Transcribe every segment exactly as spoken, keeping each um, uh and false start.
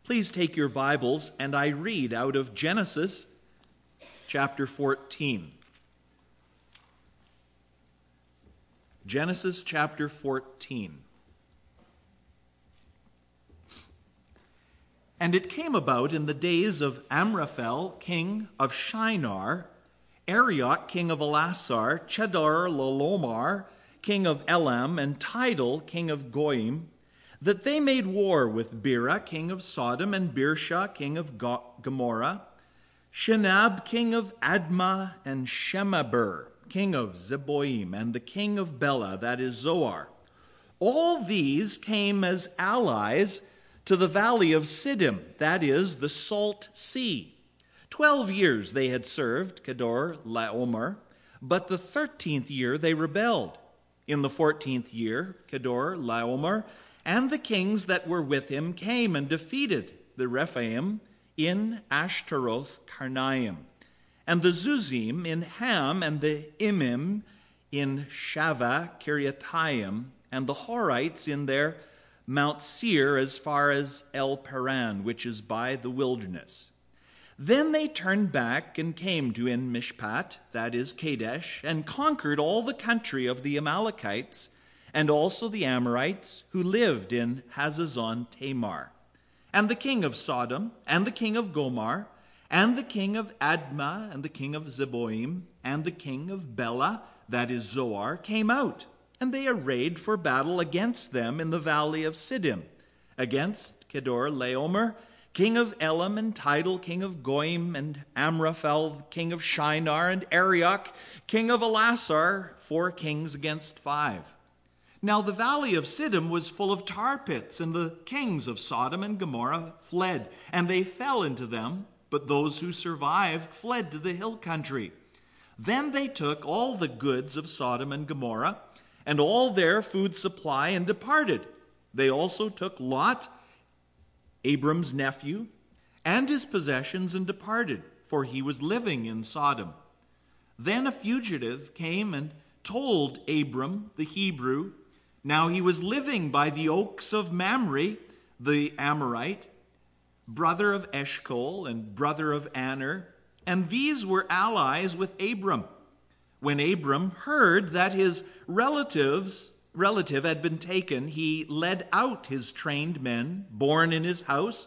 Please take your Bibles, and I read out of Genesis chapter fourteen. Genesis chapter fourteen. And it came about in the days of Amraphel, king of Shinar, Arioch, king of Elasar, Chedorlaomer, king of Elam, and Tidal, king of Goyim, that they made war with Bera, king of Sodom, and Birsha, king of Gomorrah, Shinab, king of Admah, and Shemaber, king of Zeboim, and the king of Bela, that is Zoar. All these came as allies to the valley of Siddim, that is, the Salt Sea. Twelve years they had served Chedorlaomer, but the thirteenth year they rebelled. In the fourteenth year, Chedorlaomer and the kings that were with him came and defeated the Rephaim in Ashtaroth Karnaim, and the Zuzim in Ham, and the Imim in Shaveh Kiriathaim, and the Horites in their Mount Seir as far as El Paran, which is by the wilderness. Then they turned back and came to En Mishpat, that is Kadesh, and conquered all the country of the Amalekites, and also the Amorites who lived in Hazazon Tamar, and the king of Sodom, and the king of Gomorrah, and the king of Admah, and the king of Zeboim, and the king of Bela, that is Zoar, came out, and they arrayed for battle against them in the valley of Siddim, against Chedorlaomer, king of Elam, and Tidal, king of Goyim, and Amraphel, king of Shinar, and Arioch, king of Elasar, four kings against five. Now the valley of Siddim was full of tar pits, and the kings of Sodom and Gomorrah fled, and they fell into them, but those who survived fled to the hill country. Then they took all the goods of Sodom and Gomorrah, and all their food supply, and departed. They also took Lot, Abram's nephew, and his possessions, and departed, for he was living in Sodom. Then a fugitive came and told Abram the Hebrew. Now he was living by the oaks of Mamre, the Amorite, brother of Eshcol and brother of Aner, and these were allies with Abram. When Abram heard that his relatives relative had been taken, he led out his trained men, born in his house,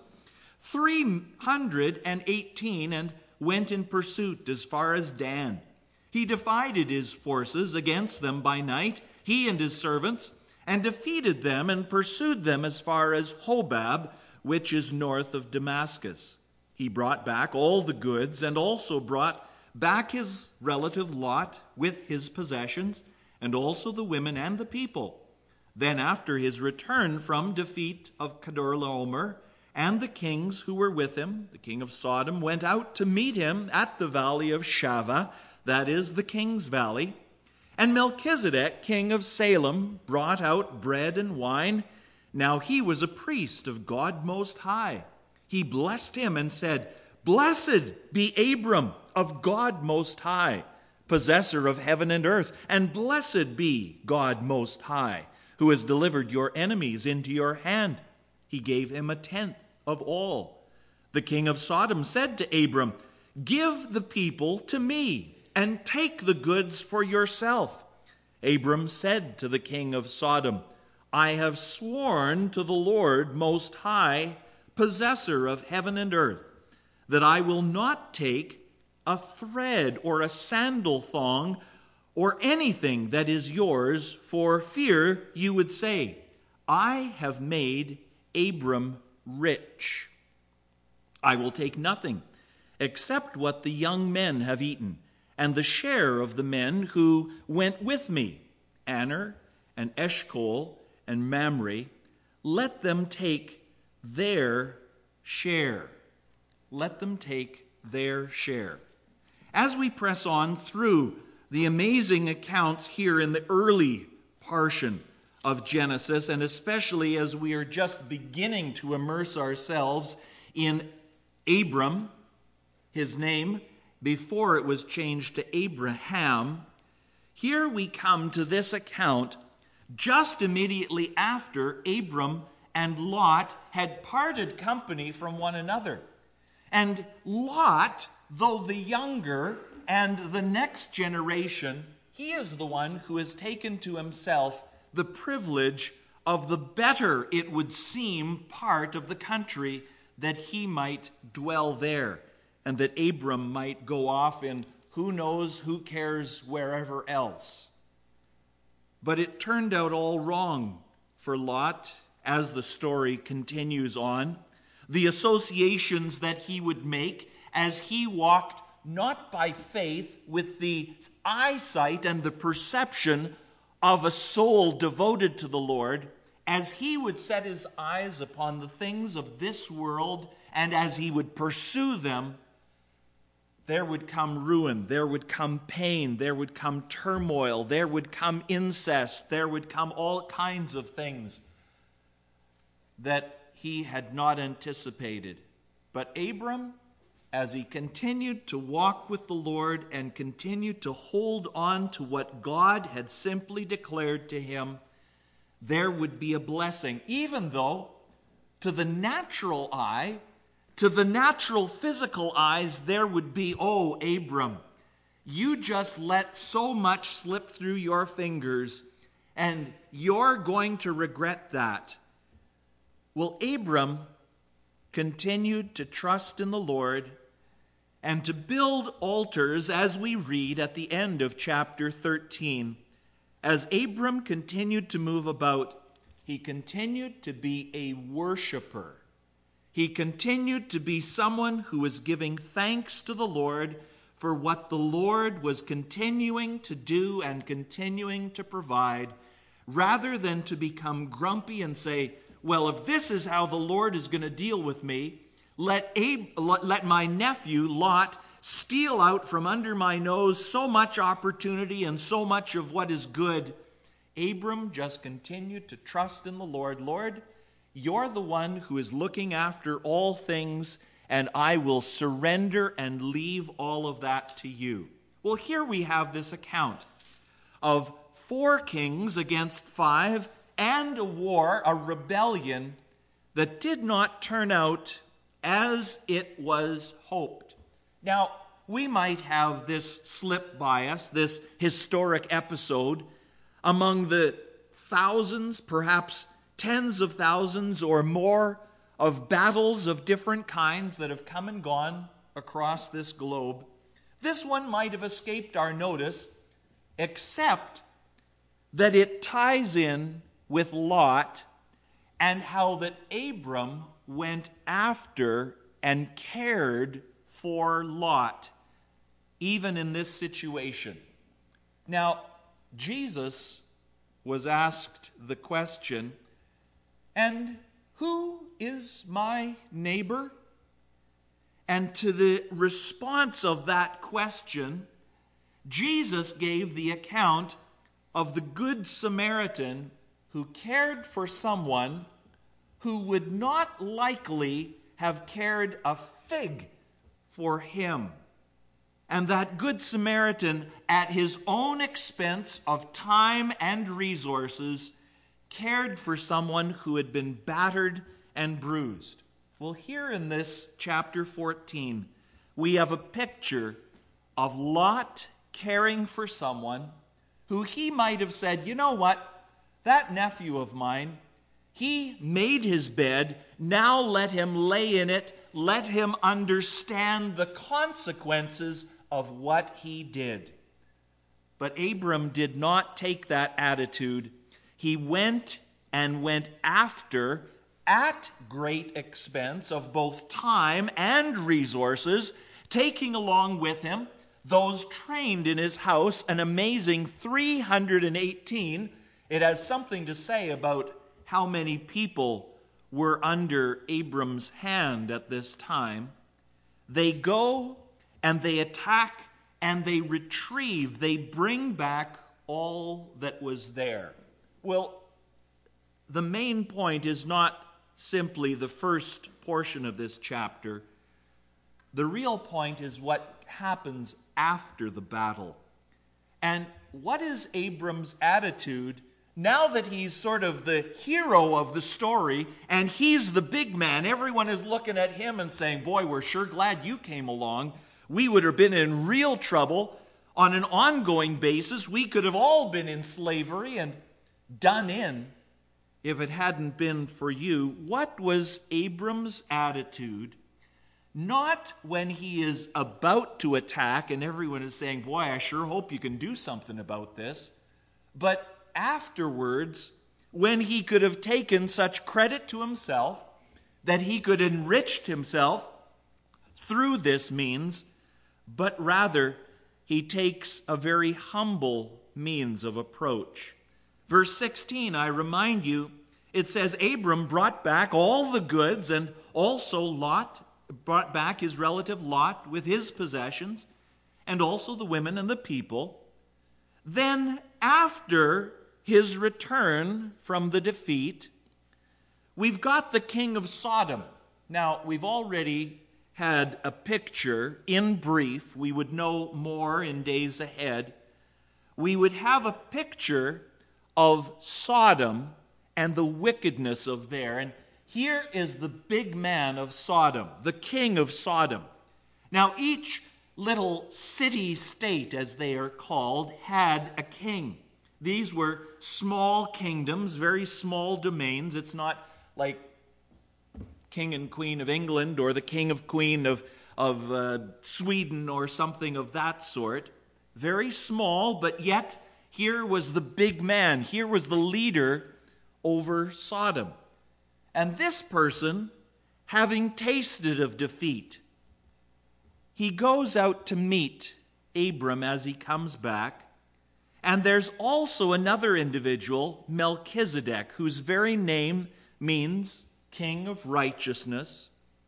three hundred and eighteen, and went in pursuit as far as Dan. He divided his forces against them by night, he and his servants, and defeated them and pursued them as far as Hobab, which is north of Damascus. He brought back all the goods, and also brought back his relative Lot with his possessions, and also the women and the people. Then after his return from defeat of Chedorlaomer, and the kings who were with him, the king of Sodom, went out to meet him at the valley of Shaveh, that is the king's valley. And Melchizedek, king of Salem, brought out bread and wine. Now he was a priest of God Most High. He blessed him and said, "Blessed be Abram of God Most High, possessor of heaven and earth, and blessed be God Most High, who has delivered your enemies into your hand." He gave him a tenth of all. The king of Sodom said to Abram, "Give the people to me, and take the goods for yourself." Abram said to the king of Sodom, "I have sworn to the Lord Most High, possessor of heaven and earth, that I will not take a thread or a sandal thong or anything that is yours, for fear you would say, 'I have made Abram rich.' I will take nothing except what the young men have eaten, and the share of the men who went with me, Aner and Eshcol and Mamre. Let them take their share." Let them take their share. As we press on through the amazing accounts here in the early portion of Genesis, and especially as we are just beginning to immerse ourselves in Abram, his name before it was changed to Abraham, here we come to this account just immediately after Abram and Lot had parted company from one another. And Lot, though the younger and the next generation, he is the one who has taken to himself the privilege of the better, it would seem, part of the country, that he might dwell there, and that Abram might go off in who knows, who cares, wherever else. But it turned out all wrong for Lot as the story continues on. The associations that he would make as he walked not by faith with the eyesight and the perception of a soul devoted to the Lord, as he would set his eyes upon the things of this world and as he would pursue them, there would come ruin, there would come pain, there would come turmoil, there would come incest, there would come all kinds of things that he had not anticipated. But Abram, as he continued to walk with the Lord and continued to hold on to what God had simply declared to him, there would be a blessing, even though to the natural eye, to the natural physical eyes, there would be, oh, Abram, you just let so much slip through your fingers, and you're going to regret that. Well, Abram continued to trust in the Lord and to build altars, as we read at the end of chapter thirteen. As Abram continued to move about, he continued to be a worshiper. He continued to be someone who was giving thanks to the Lord for what the Lord was continuing to do and continuing to provide, rather than to become grumpy and say, well, if this is how the Lord is going to deal with me, let, Ab- let my nephew Lot steal out from under my nose so much opportunity and so much of what is good. Abram just continued to trust in the Lord. Lord, you're the one who is looking after all things, and I will surrender and leave all of that to you. Well, here we have this account of four kings against five, and a war, a rebellion that did not turn out as it was hoped. Now, we might have this slip by us, this historic episode, among the thousands, perhaps tens of thousands or more of battles of different kinds that have come and gone across this globe. This one might have escaped our notice, except that it ties in with Lot and how that Abram went after and cared for Lot, even in this situation. Now, Jesus was asked the question, and who is my neighbor? And to the response of that question, Jesus gave the account of the Good Samaritan who cared for someone who would not likely have cared a fig for him. And that Good Samaritan, at his own expense of time and resources, cared for someone who had been battered and bruised. Well, here in this chapter fourteen, we have a picture of Lot caring for someone who he might have said, you know what, that nephew of mine, he made his bed, now let him lay in it, let him understand the consequences of what he did. But Abram did not take that attitude. He went and went after, at great expense of both time and resources, taking along with him those trained in his house, an amazing three hundred eighteen. It has something to say about how many people were under Abram's hand at this time. They go and they attack and they retrieve, they bring back all that was there. Well, the main point is not simply the first portion of this chapter. The real point is what happens after the battle. And what is Abram's attitude Now that he's sort of the hero of the story and he's the big man, everyone is looking at him and saying, boy, we're sure glad you came along. We would have been in real trouble on an ongoing basis. We could have all been in slavery and done in if it hadn't been for you. What was Abram's attitude? Not when he is about to attack and everyone is saying, boy, I sure hope you can do something about this. But afterwards, when he could have taken such credit to himself that he could enrich himself through this means, but rather he takes a very humble means of approach. Verse sixteen, I remind you, it says, Abram brought back all the goods and also Lot, brought back his relative Lot with his possessions, and also the women and the people. Then after his return from the defeat, we've got the king of Sodom. Now, we've already had a picture in brief. We would know more in days ahead. We would have a picture of Sodom and the wickedness of there. And here is the big man of Sodom, the king of Sodom. Now, each little city-state, as they are called, had a king. These were small kingdoms, very small domains. It's not like King and Queen of England or the King of Queen of, of uh, Sweden or something of that sort. Very small, but yet here was the big man. Here was the leader over Sodom. And this person, having tasted of defeat, he goes out to meet Abram as he comes back. And there's also another individual, Melchizedek, whose very name means King of Righteousness.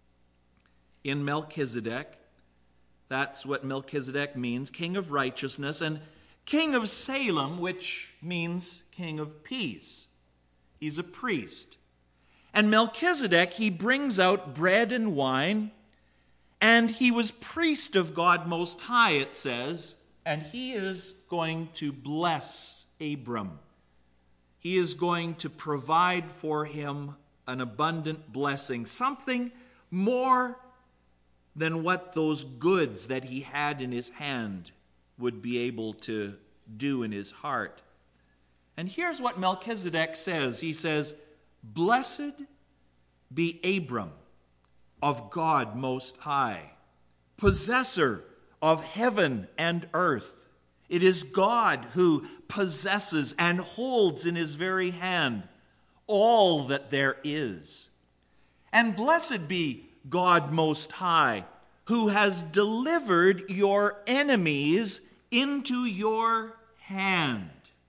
In Melchizedek, that's what Melchizedek means, King of Righteousness, and King of Salem, which means King of Peace. He's a priest. And Melchizedek, he brings out bread and wine, and he was priest of God Most High, it says, and he is going to bless Abram. He is going to provide for him an abundant blessing, something more than what those goods that he had in his hand would be able to do in his heart. And here's what Melchizedek says. He says, Blessed be Abram of God Most High, possessor of heaven and earth. It is God who possesses and holds in his very hand all that there is. And blessed be God Most High, who has delivered your enemies into your hand.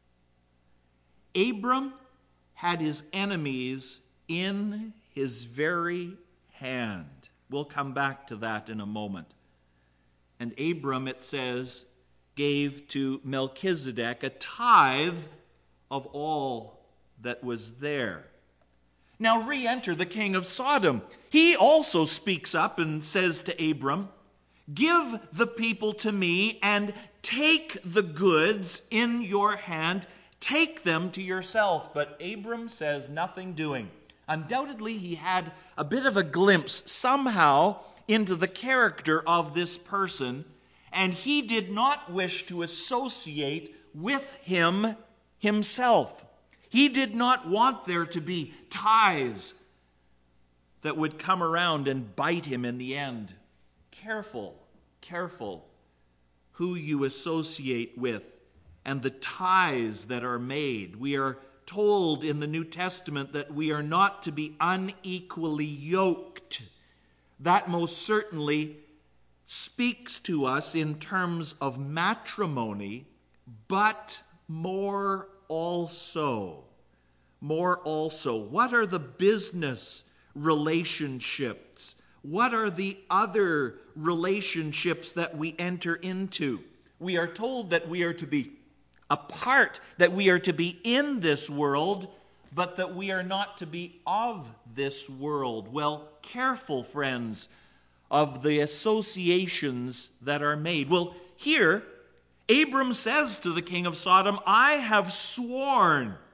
Abram had his enemies in his very hand. We'll come back to that in a moment. And Abram, it says, gave to Melchizedek a tithe of all that was there. Now re-enter the king of Sodom. He also speaks up and says to Abram, Give the people to me and take the goods in your hand. Take them to yourself. But Abram says, nothing doing. Undoubtedly, he had a bit of a glimpse somehow into the character of this person, and he did not wish to associate with him himself. He did not want there to be ties that would come around and bite him in the end. Careful, careful who you associate with and the ties that are made. We are told in the New Testament that we are not to be unequally yoked. That most certainly speaks to us in terms of matrimony, but more also, more also, what are the business relationships? What are the other relationships that we enter into? We are told that we are to be apart, that we are to be in this world, but that we are not to be of this world. Well, careful, friends, of the associations that are made. Well, here, Abram says to the king of Sodom, I have sworn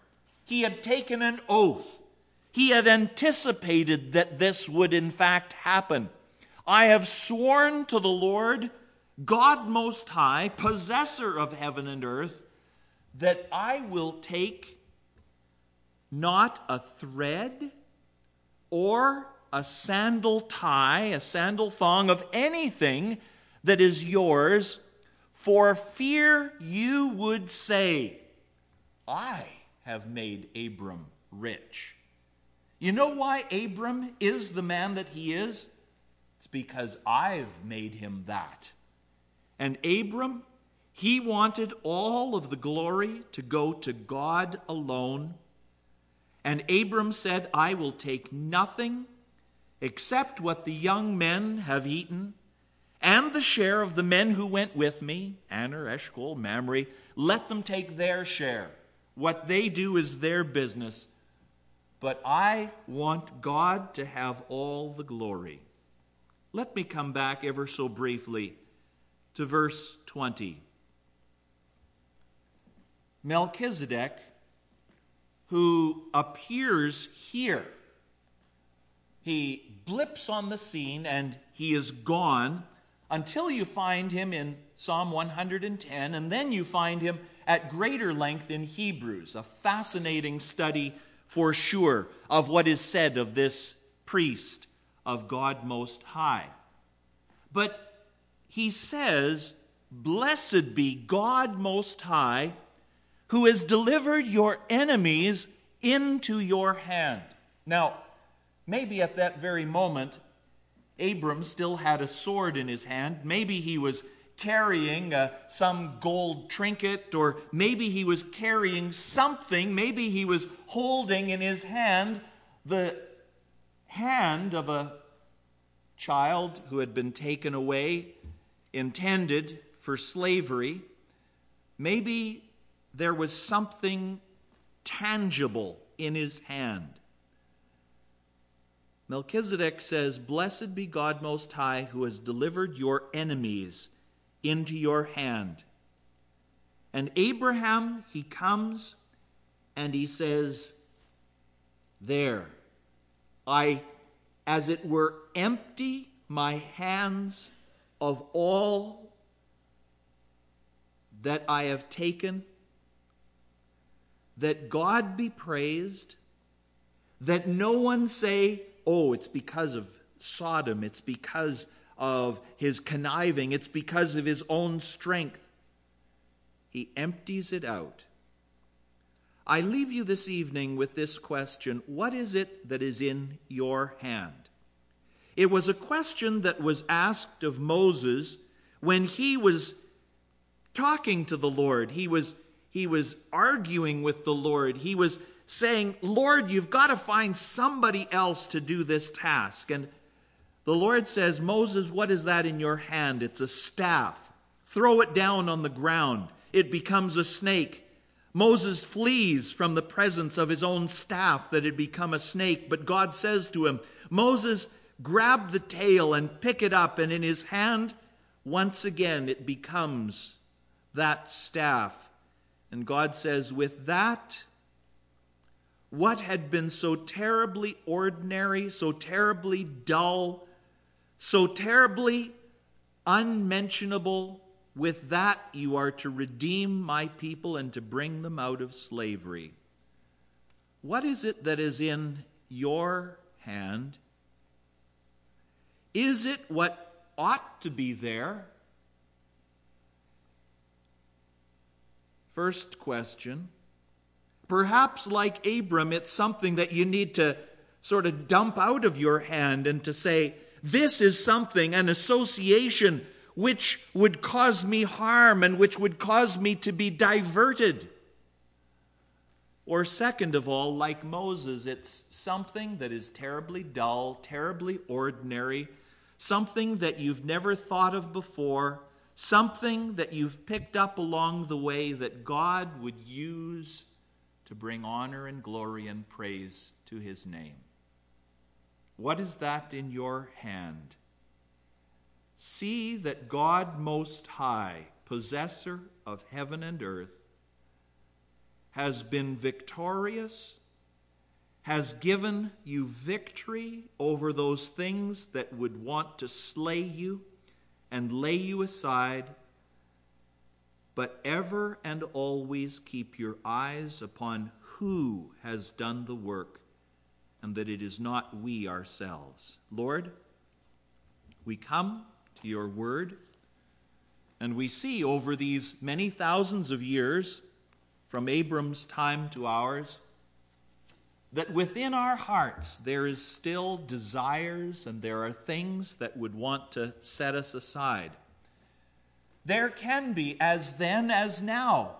He had taken an oath. He had anticipated that this would in fact happen. I have sworn to the Lord, God Most High, possessor of heaven and earth, that I will take not a thread or a sandal tie, a sandal thong of anything that is yours, for fear you would say, I have made Abram rich. You know why Abram is the man that he is? It's because I've made him that. And Abram, he wanted all of the glory to go to God alone. And Abram said, I will take nothing except what the young men have eaten, and the share of the men who went with me, Aner, Eshcol, Mamre, let them take their share. What they do is their business. But I want God to have all the glory. Let me come back ever so briefly to verse twenty. Melchizedek, who appears here, he blips on the scene and he is gone until you find him in Psalm one hundred ten, and then you find him at greater length in Hebrews, a fascinating study for sure of what is said of this priest of God Most High. But he says, blessed be God Most High, who has delivered your enemies into your hand. Now, maybe at that very moment, Abram still had a sword in his hand. Maybe he was carrying uh, some gold trinket, or maybe he was carrying something. Maybe he was holding in his hand the hand of a child who had been taken away, intended for slavery. Maybe there was something tangible in his hand. Melchizedek says, blessed be God Most High, who has delivered your enemies into your hand. And Abraham, he comes and he says, there, I, as it were, empty my hands of all that I have taken. That God be praised, that no one say, oh, it's because of Sodom, it's because of his conniving, it's because of his own strength. He empties it out. I leave you this evening with this question: what is it that is in your hand? It was a question that was asked of Moses when he was talking to the Lord. He was He was arguing with the Lord. He was saying, Lord, you've got to find somebody else to do this task. And the Lord says, Moses, what is that in your hand? It's a staff. Throw it down on the ground. It becomes a snake. Moses flees from the presence of his own staff that had become a snake. But God says to him, Moses, grab the tail and pick it up. And in his hand, once again, it becomes that staff. And God says, with that, what had been so terribly ordinary, so terribly dull, so terribly unmentionable, with that you are to redeem my people and to bring them out of slavery. What is it that is in your hand? Is it what ought to be there? First question, perhaps like Abram, it's something that you need to sort of dump out of your hand and to say, this is something, an association which would cause me harm and which would cause me to be diverted. Or second of all, like Moses, it's something that is terribly dull, terribly ordinary, something that you've never thought of before, something that you've picked up along the way that God would use to bring honor and glory and praise to his name. What is that in your hand? See that God Most High, possessor of heaven and earth, has been victorious, has given you victory over those things that would want to slay you and lay you aside, but ever and always keep your eyes upon who has done the work, and that it is not we ourselves. Lord, we come to your word, and we see over these many thousands of years, from Abram's time to ours, that within our hearts there is still desires and there are things that would want to set us aside. There can be, as then as now,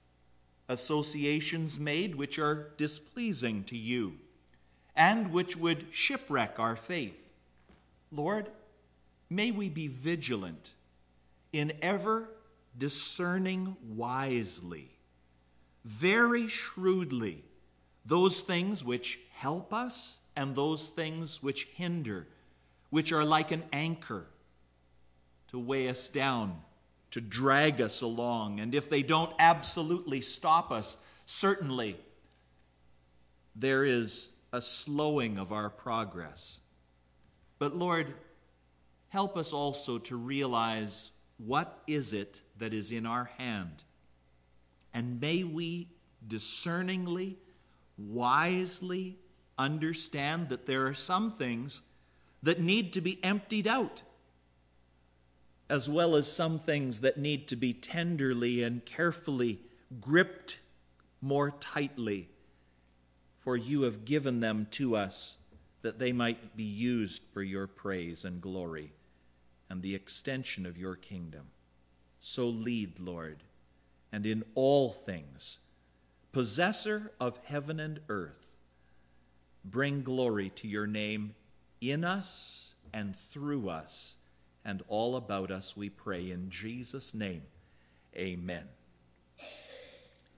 associations made which are displeasing to you and which would shipwreck our faith. Lord, may we be vigilant in ever discerning wisely, very shrewdly, those things which help us and those things which hinder, which are like an anchor to weigh us down, to drag us along. And if they don't absolutely stop us, certainly there is a slowing of our progress. But Lord, help us also to realize what is it that is in our hand. And may we discerningly, wisely understand that there are some things that need to be emptied out, as well as some things that need to be tenderly and carefully gripped more tightly, for you have given them to us that they might be used for your praise and glory and the extension of your kingdom. So lead, Lord, and in all things, possessor of heaven and earth, bring glory to your name in us and through us and all about us, we pray in Jesus' name. Amen.